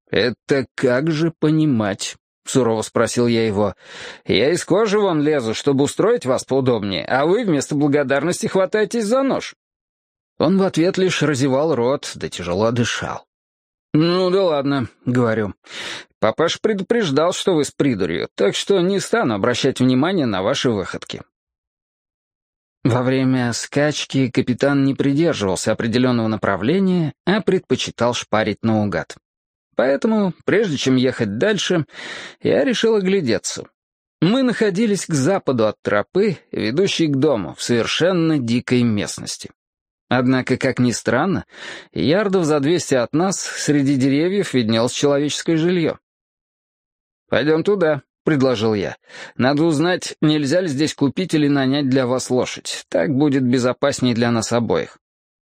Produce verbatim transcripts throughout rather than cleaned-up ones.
«Это как же понимать?» — сурово спросил я его. «Я из кожи вон лезу, чтобы устроить вас поудобнее, а вы вместо благодарности хватаетесь за нож». Он в ответ лишь разевал рот, да тяжело дышал. «Ну да ладно», — говорю. «Папаша предупреждал, что вы с придурью, так что не стану обращать внимание на ваши выходки». Во время скачки капитан не придерживался определенного направления, а предпочитал шпарить наугад. Поэтому, прежде чем ехать дальше, я решил оглядеться. Мы находились к западу от тропы, ведущей к дому, в совершенно дикой местности. Однако, как ни странно, ярдов за двести от нас среди деревьев виднелось человеческое жилье. «Пойдем туда», — предложил я. «Надо узнать, нельзя ли здесь купить или нанять для вас лошадь. Так будет безопаснее для нас обоих».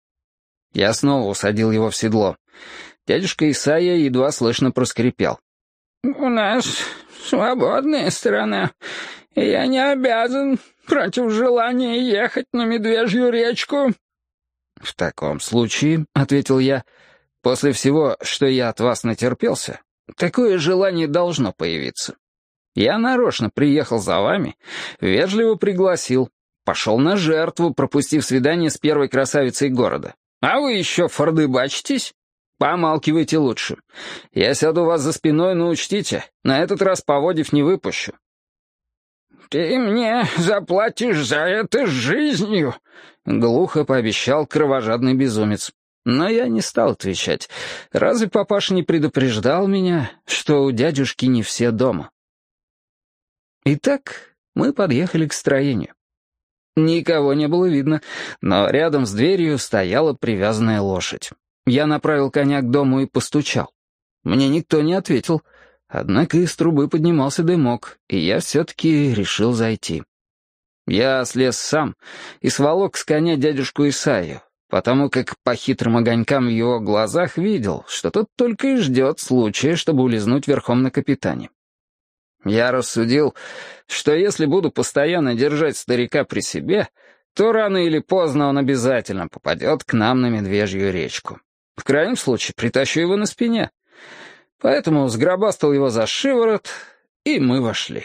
Я снова усадил его в седло. Дядюшка Исайя едва слышно проскрипел. «У нас свободная страна, и я не обязан против желания ехать на Медвежью речку». «В таком случае», — ответил я, — «после всего, что я от вас натерпелся, такое желание должно появиться. Я нарочно приехал за вами, вежливо пригласил, пошел на жертву, пропустив свидание с первой красавицей города. А вы еще фордыбачитесь? Помалкивайте лучше. Я сяду у вас за спиной, но учтите, на этот раз поводив не выпущу». «Ты мне заплатишь за это жизнью», — глухо пообещал кровожадный безумец. Но я не стал отвечать. Разве папаша не предупреждал меня, что у дядюшки не все дома? Итак, мы подъехали к строению. Никого не было видно, но рядом с дверью стояла привязанная лошадь. Я направил коня к дому и постучал. Мне никто не ответил, однако из трубы поднимался дымок, и я все-таки решил зайти. Я слез сам и сволок с коня дядюшку Исайю, потому как по хитрым огонькам в его глазах видел, что тот только и ждет случая, чтобы улизнуть верхом на капитане. Я рассудил, что если буду постоянно держать старика при себе, то рано или поздно он обязательно попадет к нам на Медвежью речку. В крайнем случае притащу его на спине. Поэтому сгробастал его за шиворот, и мы вошли.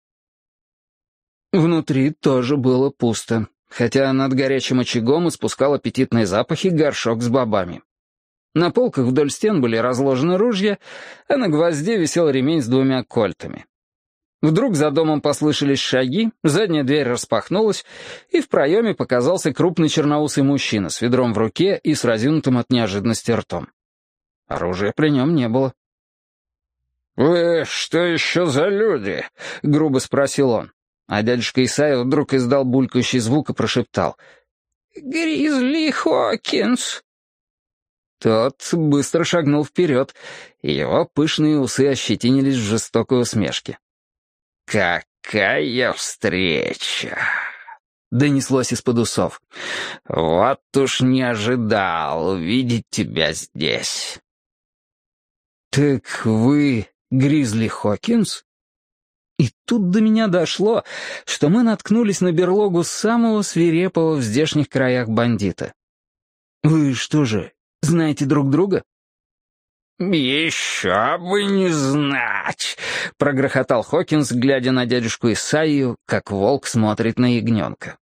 Внутри тоже было пусто, хотя над горячим очагом испускал аппетитные запахи горшок с бобами. На полках вдоль стен были разложены ружья, а на гвозде висел ремень с двумя кольтами. Вдруг за домом послышались шаги, задняя дверь распахнулась, и в проеме показался крупный черноусый мужчина с ведром в руке и с разинутым от неожиданности ртом. Оружия при нем не было. «Вы что еще за люди?» — грубо спросил он. А дядюшка Исайя вдруг издал булькающий звук и прошептал: «Гризли Хокинс». Тот быстро шагнул вперед, и его пышные усы ощетинились в жестокой усмешке. «Какая встреча!» — донеслось из-под усов. «Вот уж не ожидал увидеть тебя здесь». «Так вы Гризли Хокинс?» И тут до меня дошло, что мы наткнулись на берлогу самого свирепого в здешних краях бандита. «Вы что же, знаете друг друга?» «Еще бы не знать!» — прогрохотал Хокинс, глядя на дядюшку Исайю, как волк смотрит на ягненка.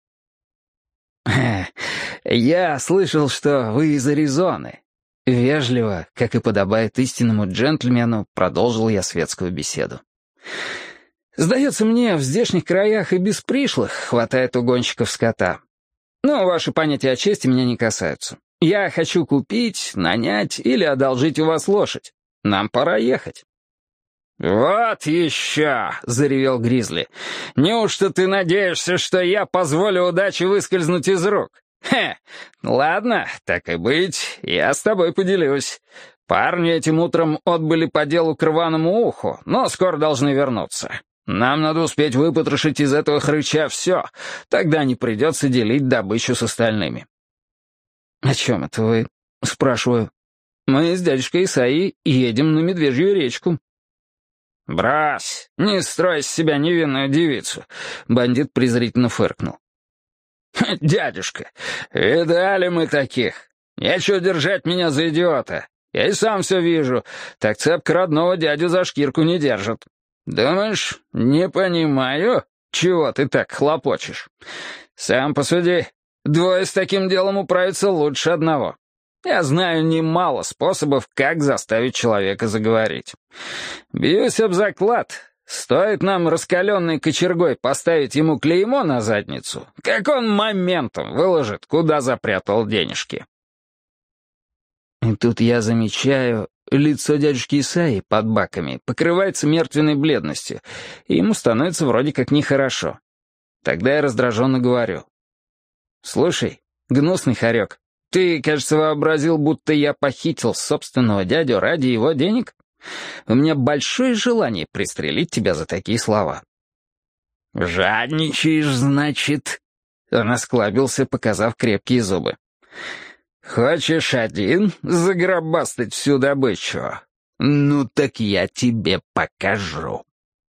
«Я слышал, что вы из Аризоны». Вежливо, как и подобает истинному джентльмену, продолжил я светскую беседу. «Сдается мне, в здешних краях и без пришлых хватает угонщиков скота. Но ваши понятия о чести меня не касаются. Я хочу купить, нанять или одолжить у вас лошадь. Нам пора ехать». «Вот еще!» — заревел Гризли. «Неужто ты надеешься, что я позволю удаче выскользнуть из рук? Хе! Ладно, так и быть, я с тобой поделюсь. Парни этим утром отбыли по делу к рваному уху, но скоро должны вернуться. Нам надо успеть выпотрошить из этого хрыча все, тогда не придется делить добычу с остальными». «О чем это вы?» — спрашиваю. «Мы с дядюшкой Исаией едем на Медвежью речку». «Брось, не строй из себя невинную девицу», — бандит презрительно фыркнул. «Дядюшка, видали мы таких. Нечего держать меня за идиота. Я и сам все вижу. Так цепко родного дядю за шкирку не держит. Думаешь, не понимаю, чего ты так хлопочешь? Сам посуди. Двое с таким делом управятся лучше одного. Я знаю немало способов, как заставить человека заговорить. Бьюсь об заклад. Стоит нам раскаленной кочергой поставить ему клеймо на задницу, как он моментом выложит, куда запрятал денежки. И тут я замечаю, лицо дядюшки Исаи под баками покрывается мертвенной бледностью, и ему становится вроде как нехорошо. Тогда я раздраженно говорю. «Слушай, гнусный хорек, ты, кажется, вообразил, будто я похитил собственного дядю ради его денег? У меня большое желание пристрелить тебя за такие слова». «Жадничаешь, значит?» Он осклабился, показав крепкие зубы. «Хочешь один загробастать всю добычу? Ну так я тебе покажу».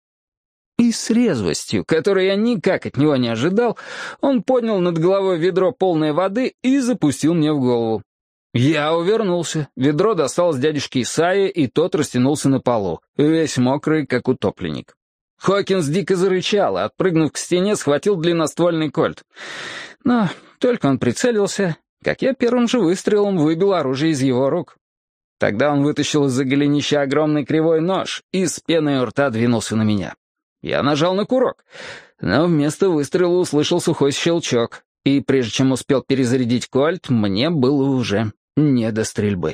И с резвостью, которой я никак от него не ожидал, он поднял над головой ведро полной воды и запустил мне в голову. Я увернулся, ведро досталось дядюшке Исае, и тот растянулся на полу, весь мокрый, как утопленник. Хокинс дико зарычал, а, отпрыгнув к стене, схватил длинноствольный кольт. Но только он прицелился, как я первым же выстрелом выбил оружие из его рук. Тогда он вытащил из-за голенища огромный кривой нож и с пеной у рта двинулся на меня. Я нажал на курок, но вместо выстрела услышал сухой щелчок, и прежде чем успел перезарядить кольт, мне было уже не до стрельбы.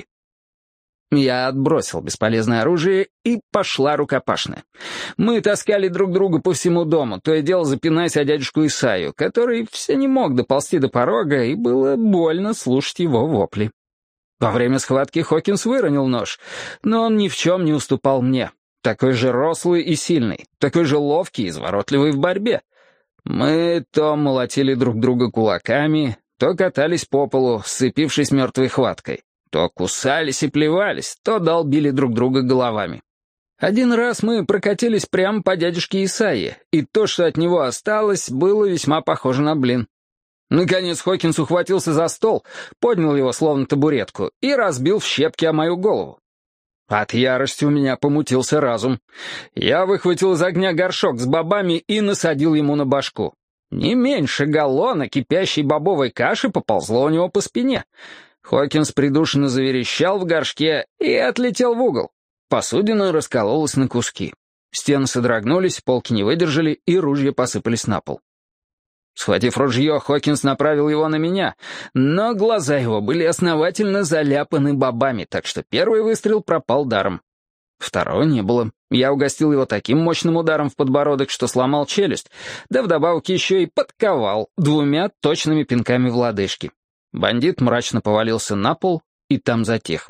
Я отбросил бесполезное оружие, и пошла рукопашная. Мы таскали друг друга по всему дому, то и дело запинаясь о дядюшку Исаю, который все не мог доползти до порога, и было больно слушать его вопли. Во время схватки Хокинс выронил нож, но он ни в чем не уступал мне. Такой же рослый и сильный, такой же ловкий и изворотливый в борьбе. Мы то молотили друг друга кулаками, то катались по полу, сцепившись мертвой хваткой, то кусались и плевались, то долбили друг друга головами. Один раз мы прокатились прямо по дядюшке Исае, и то, что от него осталось, было весьма похоже на блин. Наконец Хокинс ухватился за стол, поднял его словно табуретку и разбил в щепки о мою голову. От ярости у меня помутился разум. Я выхватил из огня горшок с бобами и насадил ему на башку. Не меньше галлона кипящей бобовой каши поползло у него по спине. Хокинс придушенно заверещал в горшке и отлетел в угол. Посудина раскололась на куски. Стены содрогнулись, полки не выдержали, и ружья посыпались на пол. Схватив ружье, Хокинс направил его на меня, но глаза его были основательно заляпаны бобами, так что первый выстрел пропал даром. Второго не было. Я угостил его таким мощным ударом в подбородок, что сломал челюсть, да вдобавок еще и подковал двумя точными пинками в лодыжки. Бандит мрачно повалился на пол и там затих.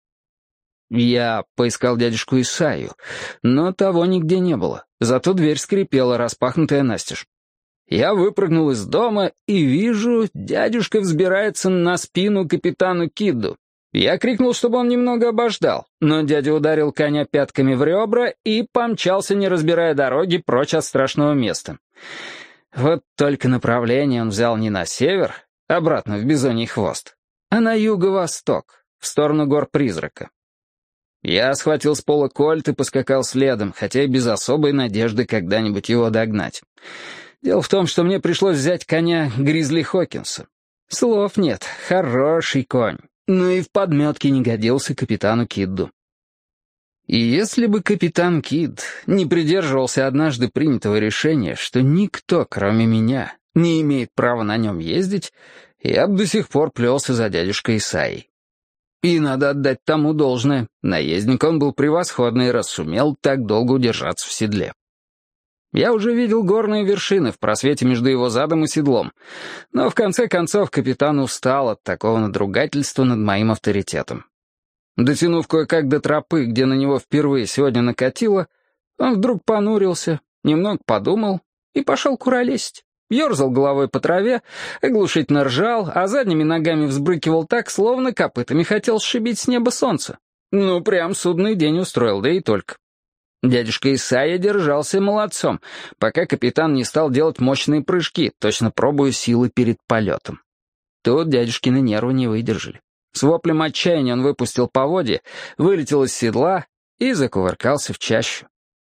Я поискал дядюшку Исаю, но того нигде не было, зато дверь скрипела, распахнутая настежь. Я выпрыгнул из дома и вижу, дядюшка взбирается на спину капитану Кидду. Я крикнул, чтобы он немного обождал, но дядя ударил коня пятками в ребра и помчался, не разбирая дороги, прочь от страшного места. Вот только направление он взял не на север, обратно в Бизоний хвост, а на юго-восток, в сторону гор-призрака. Я схватил с пола кольт и поскакал следом, хотя и без особой надежды когда-нибудь его догнать. Дело в том, что мне пришлось взять коня Гризли Хокинса. Слов нет, хороший конь, но и в подметке не годился капитану Кидду. И если бы капитан Кидд не придерживался однажды принятого решения, что никто, кроме меня, не имеет права на нем ездить, я бы до сих пор плелся за дядюшкой Исаей. И надо отдать тому должное, наездник он был превосходный, раз сумел так долго удержаться в седле. Я уже видел горные вершины в просвете между его задом и седлом, но в конце концов капитан устал от такого надругательства над моим авторитетом. Дотянув кое-как до тропы, где на него впервые сегодня накатило, он вдруг понурился, немного подумал и пошел куролесить. Ёрзал головой по траве, оглушительно ржал, а задними ногами взбрыкивал так, словно копытами хотел сшибить с неба солнце. Ну, прям судный день устроил, да и только. Дядюшка Исайя держался молодцом, пока капитан не стал делать мощные прыжки, точно пробуя силы перед полетом. Тут дядюшкины нервы не выдержали. С воплем отчаяния он выпустил поводья, вылетел из седла и закувыркался в чащу.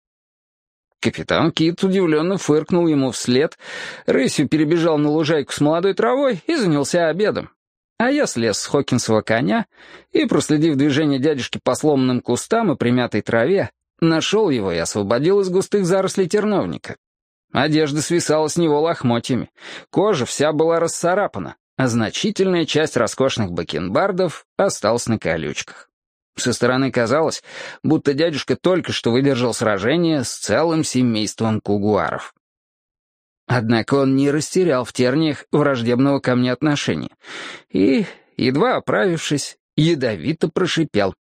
Капитан Кид удивленно фыркнул ему вслед, рысью перебежал на лужайку с молодой травой и занялся обедом. А я слез с Хокинсова коня и, проследив движение дядюшки по сломанным кустам и примятой траве, нашел его и освободил из густых зарослей терновника. Одежда свисала с него лохмотьями, кожа вся была расцарапана, а значительная часть роскошных бакенбардов осталась на колючках. Со стороны казалось, будто дядюшка только что выдержал сражение с целым семейством кугуаров. Однако он не растерял в терниях враждебного ко мне отношения и, едва оправившись, ядовито прошипел.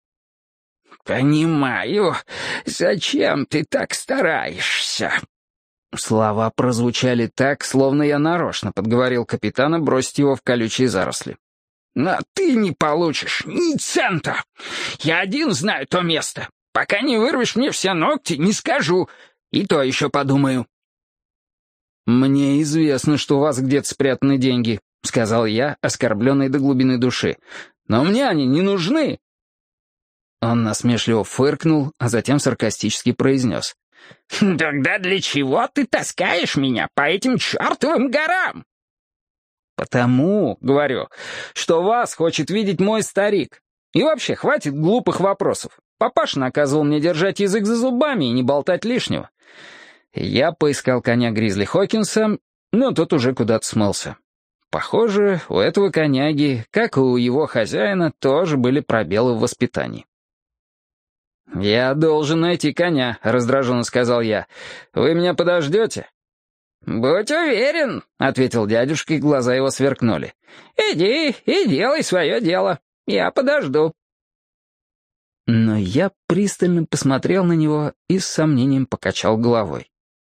«Понимаю, зачем ты так стараешься?» Слова прозвучали так, словно я нарочно подговорил капитана бросить его в колючие заросли. «Но ты не получишь ни цента. Я один знаю то место. Пока не вырвешь мне все ногти, не скажу. И то еще подумаю». «Мне известно, что у вас где-то спрятаны деньги», — сказал я, оскорбленный до глубины души. «Но мне они не нужны». Он насмешливо фыркнул, а затем саркастически произнес. «Тогда для чего ты таскаешь меня по этим чертовым горам?» «Потому, — говорю, — что вас хочет видеть мой старик. И вообще, хватит глупых вопросов. Папаша наказывал мне держать язык за зубами и не болтать лишнего». Я поискал коня Гризли Хокинса, но тот уже куда-то смылся. Похоже, у этого коняги, как и у его хозяина, тоже были пробелы в воспитании. «Я должен найти коня», — раздраженно сказал я. «Вы меня подождете?» «Будь уверен», — ответил дядюшка, и глаза его сверкнули. «Иди и делай свое дело. Я подожду». Но я пристально посмотрел на него и с сомнением покачал головой.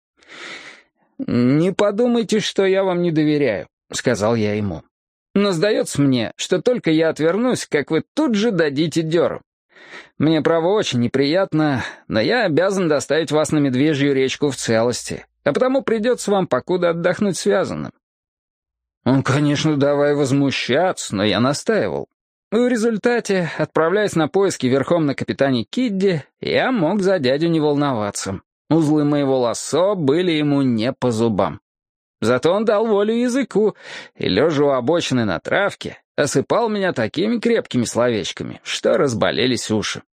«Не подумайте, что я вам не доверяю», — сказал я ему. «Но сдается мне, что только я отвернусь, как вы тут же дадите дёру. Мне, право, очень неприятно, но я обязан доставить вас на Медвежью речку в целости, а потому придется вам покуда отдохнуть связанным». Он, конечно, давай возмущаться, но я настаивал. В результате, отправляясь на поиски верхом на капитане Кидде, я мог за дядю не волноваться. Узлы моего лассо были ему не по зубам. Зато он дал волю языку и, лежа у обочины на травке, осыпал меня такими крепкими словечками, что разболелись уши.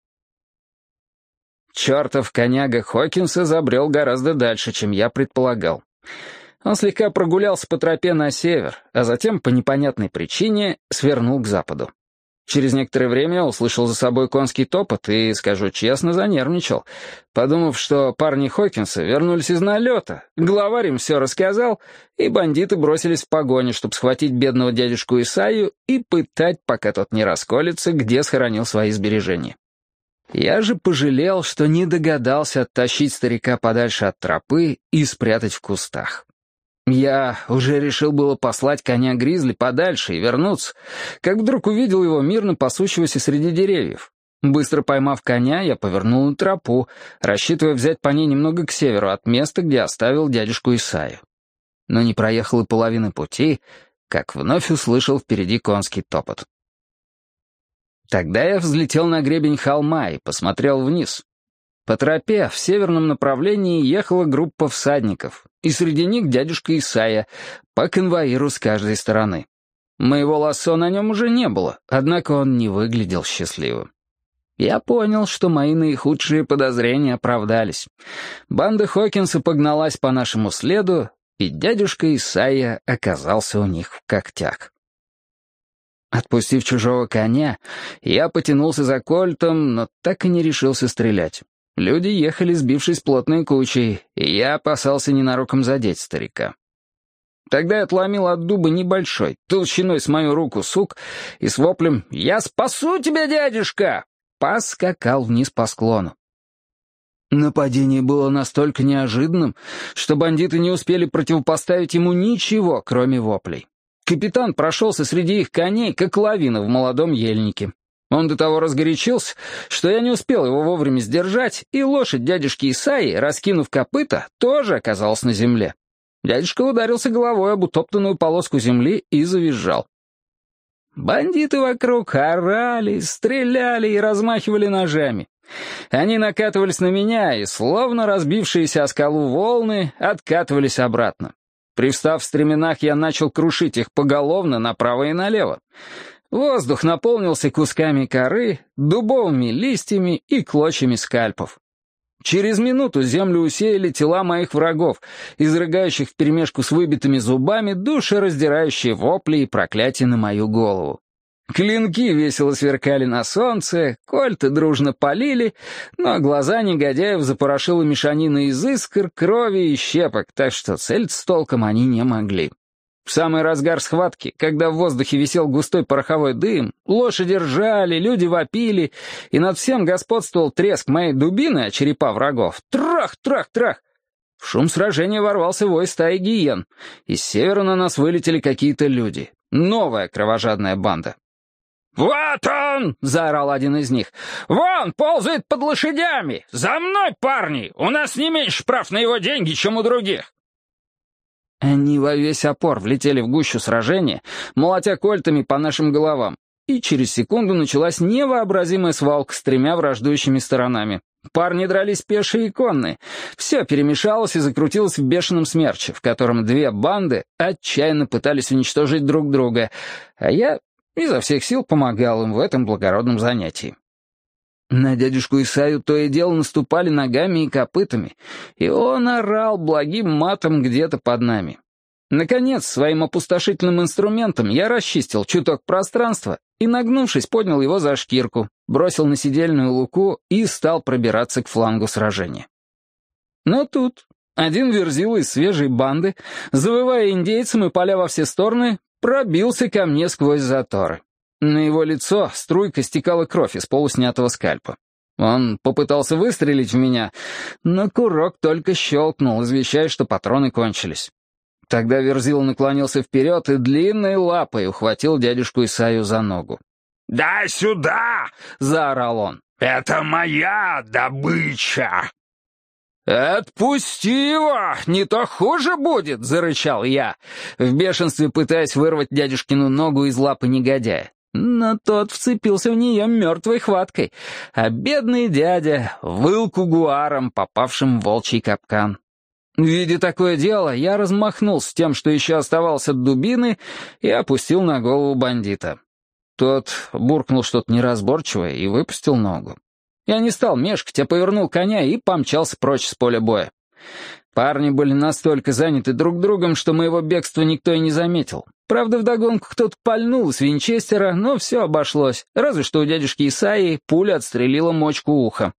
Чертов коняга Хокинса забрел гораздо дальше, чем я предполагал. Он слегка прогулялся по тропе на север, а затем, по непонятной причине, свернул к западу. Через некоторое время я услышал за собой конский топот и, скажу честно, занервничал, подумав, что парни Хокинса вернулись из налета, главарь им все рассказал, и бандиты бросились в погоню, чтобы схватить бедного дядюшку Исайю и пытать, пока тот не расколется, где схоронил свои сбережения. Я же пожалел, что не догадался оттащить старика подальше от тропы и спрятать в кустах. Я уже решил было послать коня Гризли подальше и вернуться, как вдруг увидел его мирно пасущегося среди деревьев. Быстро поймав коня, я повернул на тропу, рассчитывая взять по ней немного к северу от места, где оставил дядюшку Исайю. Но не проехал и половины пути, как вновь услышал впереди конский топот. Тогда я взлетел на гребень холма и посмотрел вниз. По тропе в северном направлении ехала группа всадников, и среди них дядюшка Исайя, по конвоиру с каждой стороны. Моего лассо на нем уже не было, однако он не выглядел счастливым. Я понял, что мои наихудшие подозрения оправдались. Банда Хокинса погналась по нашему следу, и дядюшка Исайя оказался у них в когтях. Отпустив чужого коня, я потянулся за кольтом, но так и не решился стрелять. Люди ехали, сбившись плотной кучей, и я опасался ненароком задеть старика. Тогда я отломил от дуба небольшой, толщиной с мою руку сук, и с воплем «Я спасу тебя, дядюшка!» поскакал вниз по склону. Нападение было настолько неожиданным, что бандиты не успели противопоставить ему ничего, кроме воплей. Капитан прошелся среди их коней, как лавина в молодом ельнике. Он до того разгорячился, что я не успел его вовремя сдержать, и лошадь дядюшки Исайи, раскинув копыта, тоже оказалась на земле. Дядюшка ударился головой об утоптанную полоску земли и завизжал. Бандиты вокруг орали, стреляли и размахивали ножами. Они накатывались на меня и, словно разбившиеся о скалу волны, откатывались обратно. Привстав в стременах, я начал крушить их поголовно направо и налево. Воздух наполнился кусками коры, дубовыми листьями и клочьями скальпов. Через минуту землю усеяли тела моих врагов, изрыгающих вперемешку с выбитыми зубами душераздирающие вопли и проклятия на мою голову. Клинки весело сверкали на солнце, кольты дружно палили, но глаза негодяев запорошила мешанина из искр, крови и щепок, так что целиться толком они не могли. В самый разгар схватки, когда в воздухе висел густой пороховой дым, лошади ржали, люди вопили, и над всем господствовал треск моей дубины о черепа врагов. Трах, трах, трах! В шум сражения ворвался вой стаи гиен. Из севера на нас вылетели какие-то люди. Новая кровожадная банда. «Вот он!» — заорал один из них. «Вон, ползает под лошадями! За мной, парни! У нас не меньше прав на его деньги, чем у других!» Они во весь опор влетели в гущу сражения, молотя кольтами по нашим головам, и через секунду началась невообразимая свалка с тремя враждующими сторонами. Парни дрались пешие и конные. Все перемешалось и закрутилось в бешеном смерче, в котором две банды отчаянно пытались уничтожить друг друга, а я изо всех сил помогал им в этом благородном занятии. На дядюшку Исаю то и дело наступали ногами и копытами, и он орал благим матом где-то под нами. Наконец, своим опустошительным инструментом я расчистил чуток пространства и, нагнувшись, поднял его за шкирку, бросил на седельную луку и стал пробираться к флангу сражения. Но тут один верзила из свежей банды, завывая индейцам и поля во все стороны, пробился ко мне сквозь заторы. На его лицо струйка стекала кровь из полуснятого скальпа. Он попытался выстрелить в меня, но курок только щелкнул, извещая, что патроны кончились. Тогда Верзила наклонился вперед и длинной лапой ухватил дядюшку Исаю за ногу. «Дай сюда!» — заорал он. «Это моя добыча!» «Отпусти его, не то хуже будет!» — зарычал я, в бешенстве пытаясь вырвать дядюшкину ногу из лапы негодяя. Но тот вцепился в нее мертвой хваткой, а бедный дядя выл кугуаром, попавшим в волчий капкан. Видя такое дело, я размахнулся тем, что еще оставалось от дубины, и опустил на голову бандита. Тот буркнул что-то неразборчивое и выпустил ногу. Я не стал мешкать, а повернул коня и помчался прочь с поля боя. Парни были настолько заняты друг другом, что моего бегства никто и не заметил. Правда, вдогонку кто-то пальнул с винчестера, но все обошлось, разве что у дядюшки Исаи пуля отстрелила мочку уха.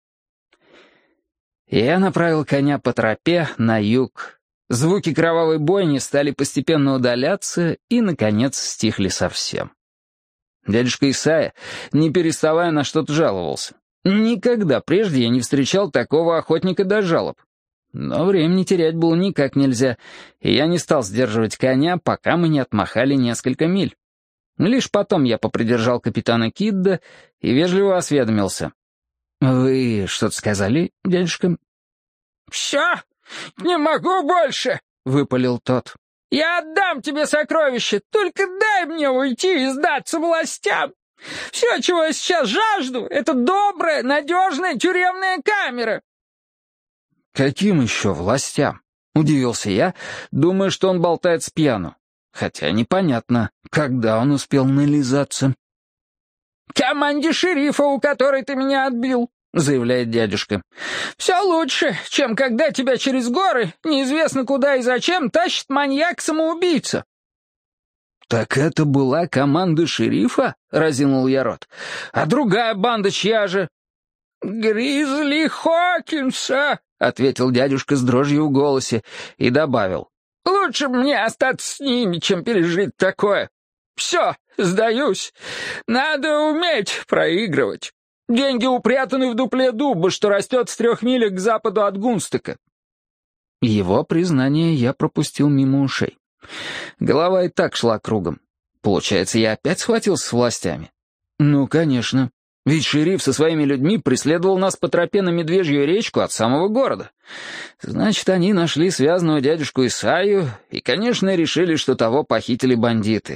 Я направил коня по тропе на юг. Звуки кровавой бойни стали постепенно удаляться и, наконец, стихли совсем. Дядюшка Исайя, не переставая, на что-то жаловался. Никогда прежде я не встречал такого охотника до жалоб. Но времени терять было никак нельзя, и я не стал сдерживать коня, пока мы не отмахали несколько миль. Лишь потом я попридержал капитана Кидда и вежливо осведомился. «Вы что-то сказали, дядюшка?» «Все, не могу больше», — выпалил тот. «Я отдам тебе сокровище, только дай мне уйти и сдаться властям. Все, чего я сейчас жажду, это добрая, надежная тюремная камера». «Каким еще властям?» — удивился я, думая, что он болтает с пьяну. Хотя непонятно, когда он успел нализаться. «Команде шерифа, у которой ты меня отбил», — заявляет дядюшка. «Все лучше, чем когда тебя через горы, неизвестно куда и зачем, тащит маньяк-самоубийца». «Так это была команда шерифа?» — разинул я рот. «А другая банда чья же?» «Гризли Хокинса», — ответил дядюшка с дрожью в голосе и добавил. «Лучше мне остаться с ними, чем пережить такое. Все, сдаюсь. Надо уметь проигрывать. Деньги упрятаны в дупле дуба, что растет в трех милях к западу от Гунстека». Его признание я пропустил мимо ушей. Голова и так шла кругом. Получается, я опять схватился с властями? Ну, конечно. Ведь шериф со своими людьми преследовал нас по тропе на Медвежью речку от самого города. Значит, они нашли связанного дядюшку Исаю и, конечно, решили, что того похитили бандиты.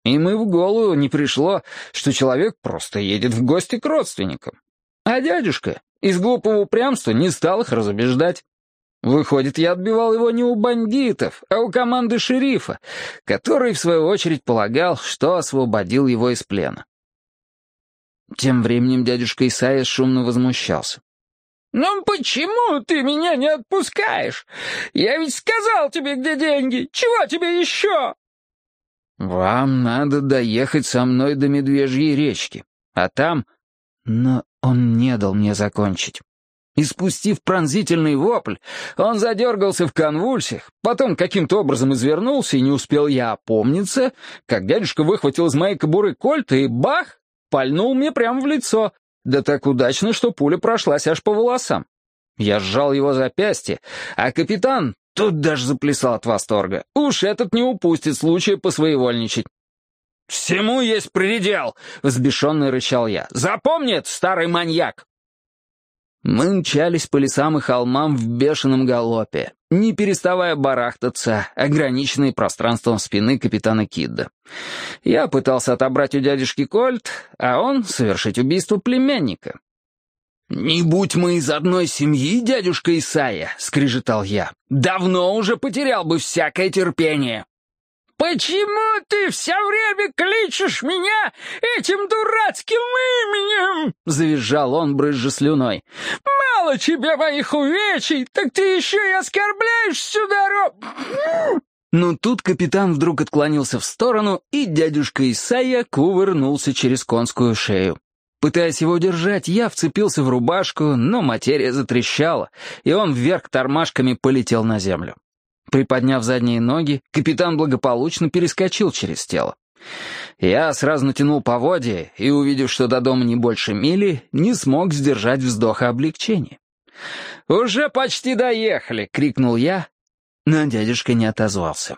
Им и в голову не пришло, что человек просто едет в гости к родственникам. А дядюшка из глупого упрямства не стал их разубеждать. Выходит, я отбивал его не у бандитов, а у команды шерифа, который, в свою очередь, полагал, что освободил его из плена. Тем временем дядюшка Исайя шумно возмущался. «Ну почему ты меня не отпускаешь? Я ведь сказал тебе, где деньги. Чего тебе еще?» «Вам надо доехать со мной до Медвежьей речки, а там...» Но он не дал мне закончить. Испустив пронзительный вопль, он задергался в конвульсиях, потом каким-то образом извернулся, и не успел я опомниться, как дядюшка выхватил из моей кобуры кольт и бах! Пальнул мне прямо в лицо, да так удачно, что пуля прошлась аж по волосам. Я сжал его запястье, а капитан тут даже заплясал от восторга. Уж этот не упустит случая посвоевольничать. «Всему есть предел!» — взбешенный рычал я. «Запомни это, старый маньяк!» Мы мчались по лесам и холмам в бешеном галопе, не переставая барахтаться, ограниченные пространством спины капитана Кидда. Я пытался отобрать у дядюшки кольт, а он совершить убийство племянника. «Не будь мы из одной семьи, дядюшка Исайя», — скрежетал я, — «давно уже потерял бы всякое терпение». «Почему ты все время кличешь меня этим дурацким именем?» — завизжал он, брызжа слюной. «Мало тебе моих увечий, так ты еще и оскорбляешь всю дорогу!» Но тут капитан вдруг отклонился в сторону, и дядюшка Исайя кувырнулся через конскую шею. Пытаясь его держать, я вцепился в рубашку, но материя затрещала, и он вверх тормашками полетел на землю. Приподняв задние ноги, капитан благополучно перескочил через тело. Я сразу натянул поводья и, увидев, что до дома не больше мили, не смог сдержать вздоха облегчения. «Уже почти доехали!» — крикнул я, но дядюшка не отозвался.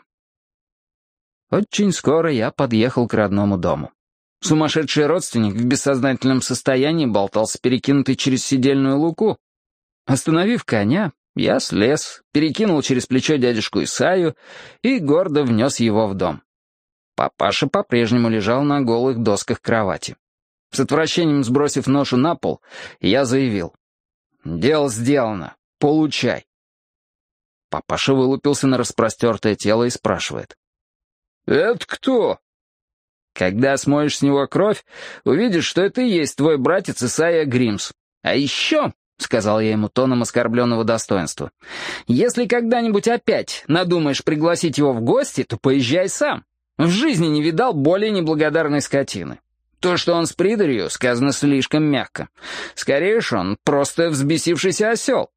Очень скоро я подъехал к родному дому. Сумасшедший родственник в бессознательном состоянии болтался перекинутый через седельную луку. Остановив коня, я слез, перекинул через плечо дядюшку Исайю и гордо внес его в дом. Папаша по-прежнему лежал на голых досках кровати. С отвращением сбросив ношу на пол, я заявил: «Дело сделано. Получай». Папаша вылупился на распростертое тело и спрашивает: «Это кто?» «Когда смоешь с него кровь, увидишь, что это и есть твой братец Исайя Гримс. А еще...» — сказал я ему тоном оскорбленного достоинства, «если когда-нибудь опять надумаешь пригласить его в гости, то поезжай сам. В жизни не видал более неблагодарной скотины. То, что он с придурью, сказано слишком мягко. Скорее уж он просто взбесившийся осел».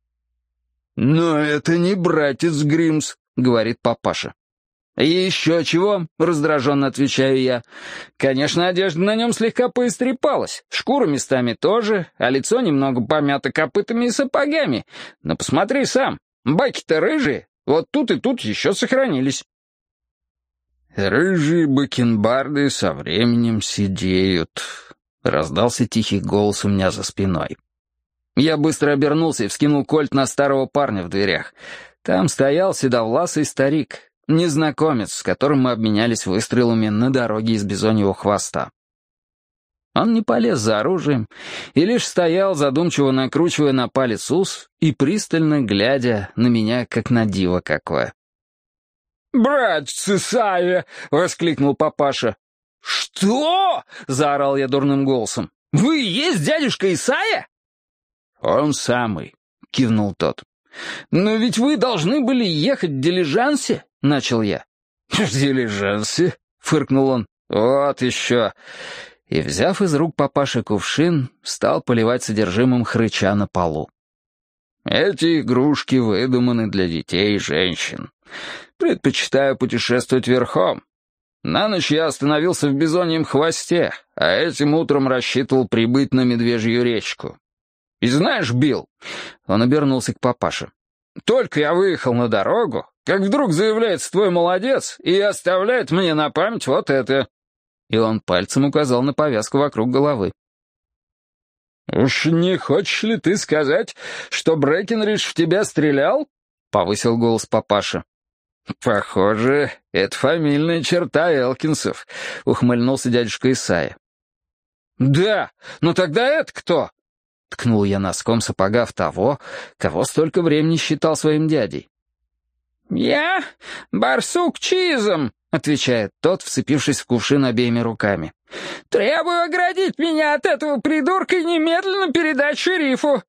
«Но это не братец Гримс», — говорит папаша. «И еще чего?» — раздраженно отвечаю я. «Конечно, одежда на нем слегка поистрепалась, шкура местами тоже, а лицо немного помято копытами и сапогами. Но посмотри сам, баки-то рыжие, вот тут и тут еще сохранились». «Рыжие бакенбарды со временем седеют», — раздался тихий голос у меня за спиной. Я быстро обернулся и вскинул кольт на старого парня в дверях. Там стоял седовласый старик, незнакомец, с которым мы обменялись выстрелами на дороге из бизоньего хвоста. Он не полез за оружием и лишь стоял, задумчиво накручивая на палец ус и пристально глядя на меня, как на диво какое. «Братец Исайя!» — воскликнул папаша. «Что?» — заорал я дурным голосом. «Вы и есть дядюшка Исайя?» «Он самый», — кивнул тот. «Но ведь вы должны были ехать в дилижансе», — начал я. «В дилижансе?» — фыркнул он. «Вот еще». И, взяв из рук папаши кувшин, стал поливать содержимым хрыча на полу. «Эти игрушки выдуманы для детей и женщин. Предпочитаю путешествовать верхом. На ночь я остановился в бизоньем хвосте, а этим утром рассчитывал прибыть на Медвежью речку. И знаешь, Билл...» — он обернулся к папаше. «Только я выехал на дорогу, как вдруг заявляется твой молодец и оставляет мне на память вот это». И он пальцем указал на повязку вокруг головы. «Уж не хочешь ли ты сказать, что Брэкенридж в тебя стрелял?» — повысил голос папаша. «Похоже, это фамильная черта Элкинсов», — ухмыльнулся дядюшка Исайя. «Да, но тогда это кто?» — ткнул я носком сапога в того, кого столько времени считал своим дядей. «Я барсук Чизом», — отвечает тот, вцепившись в кувшин обеими руками. «Требую оградить меня от этого придурка и немедленно передать шерифу».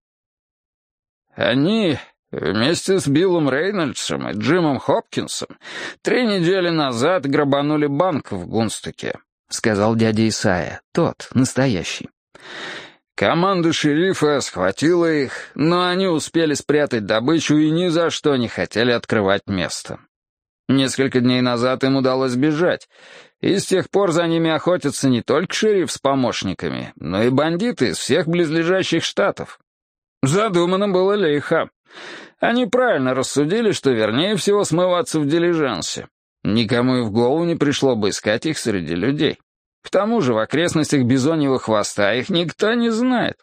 «Они вместе с Биллом Рейнольдсом и Джимом Хопкинсом три недели назад грабанули банк в Гунстоке», — сказал дядя Исайя, тот, настоящий. «Команда шерифа схватила их, но они успели спрятать добычу и ни за что не хотели открывать место. Несколько дней назад им удалось бежать, и с тех пор за ними охотятся не только шериф с помощниками, но и бандиты из всех близлежащих штатов. Задумано было лихо. Они правильно рассудили, что вернее всего смываться в дилижансе. Никому и в голову не пришло бы искать их среди людей. К тому же в окрестностях Бизоньего хвоста их никто не знает.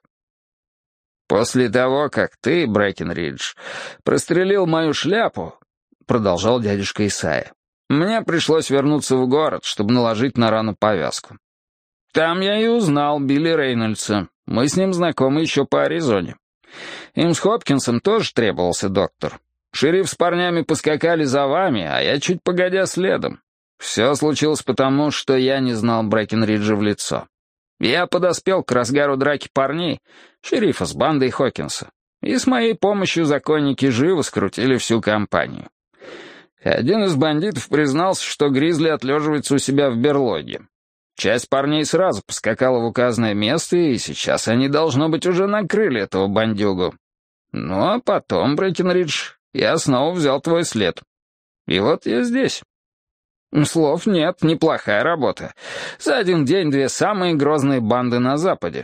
После того, как ты, Брэкенридж, прострелил мою шляпу, продолжал дядюшка Исайя, мне пришлось вернуться в город, чтобы наложить на рану повязку. Там я и узнал Билли Рейнольдса. Мы с ним знакомы еще по Аризоне. Им с Хопкинсом тоже требовался доктор. Шериф с парнями поскакали за вами, а я чуть погодя следом. Все случилось потому, что я не знал Брэкенриджа в лицо. Я подоспел к разгару драки парней, шерифа с бандой Хокинса, и с моей помощью законники живо скрутили всю компанию. Один из бандитов признался, что Гризли отлеживается у себя в берлоге. Часть парней сразу поскакала в указанное место, и сейчас они, должно быть, уже накрыли этого бандюгу. Ну, а потом, Брэкенридж, я снова взял твой след. И вот я здесь. Слов нет, неплохая работа. За один день две самые грозные банды на Западе.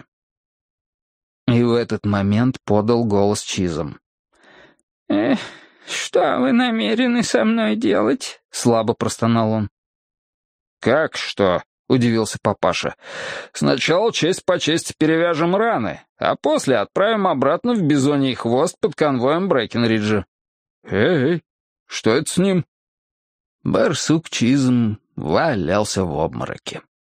И в этот момент подал голос Чизом. «Эх, что вы намерены со мной делать?» — слабо простонал он. «Как что?» — удивился папаша. «Сначала честь по чести перевяжем раны, а после отправим обратно в Бизоний хвост под конвоем Брэкенриджа». «Эй, что это с ним?» Барсук Чизм валялся в обмороке.